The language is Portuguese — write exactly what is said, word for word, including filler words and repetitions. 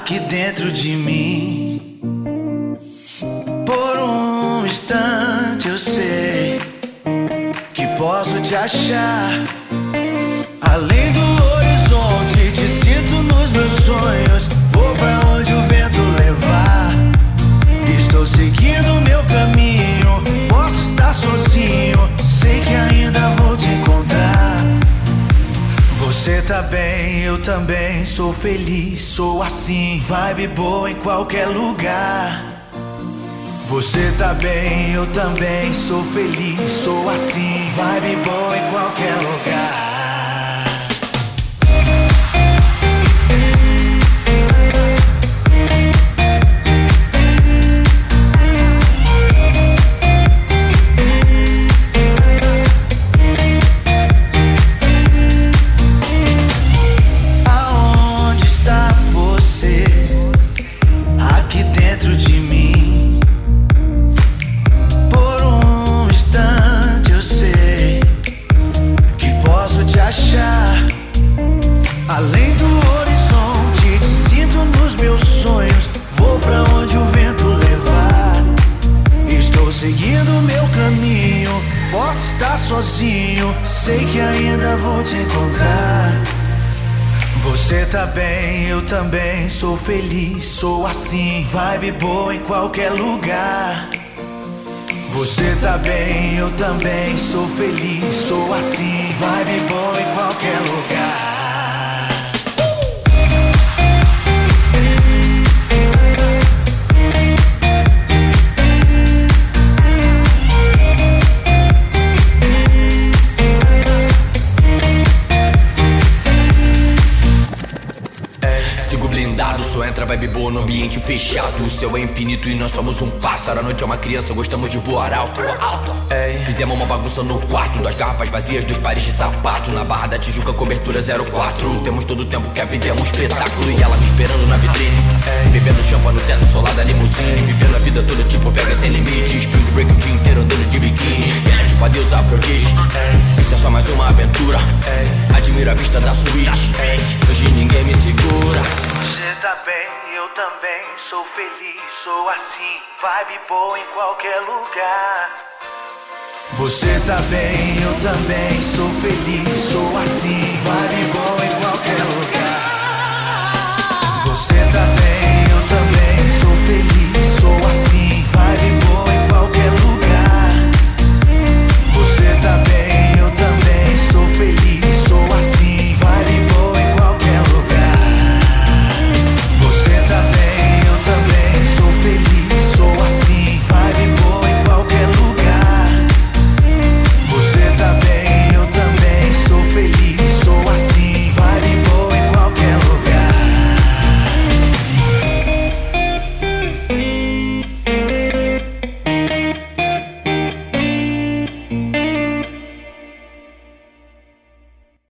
aqui dentro de mim. Por um instante eu sei que posso te achar além do horizonte. Te sinto nos meus sonhos. Vou pra onde o vento levar. Estou seguindo meu caminho. Posso estar sozinho, sei que ainda vou te encontrar. Você tá bem, eu também sou feliz, sou assim, vibe boa em qualquer lugar. Você tá bem, eu também sou feliz, sou assim, vibe boa em qualquer lugar. Além do horizonte, te sinto nos meus sonhos. Vou pra onde o vento levar. Estou seguindo meu caminho. Posso estar sozinho, sei que ainda vou te encontrar. Você tá bem, eu também sou feliz, sou assim, vibe boa em qualquer lugar. Você tá bem, eu também sou feliz, sou assim, vibe boa em qualquer lugar. Blindado, só entra vibe boa no ambiente fechado. O céu é infinito e nós somos um pássaro. A noite é uma criança, gostamos de voar alto, alto. Ei. Fizemos uma bagunça no quarto, das garrafas vazias, dos pares de sapato. Na Barra da Tijuca, cobertura zero quatro. Temos todo o tempo que a vida é um espetáculo. E ela me esperando na vitrine. Ei. Bebendo champanhe no teto solar da limusine. Vivendo a vida toda tipo Vega sem limites. Spring break o dia inteiro andando de biquíni. Ela é tipo a deusa Afrodite. Ei. Isso é só mais uma aventura. Ei. Admiro a vista da suíte. Ei. Hoje ninguém me segura. Você tá bem, eu também sou feliz, sou assim, vibe boa em qualquer lugar. Você tá bem, eu também sou feliz, sou assim, vibe boa em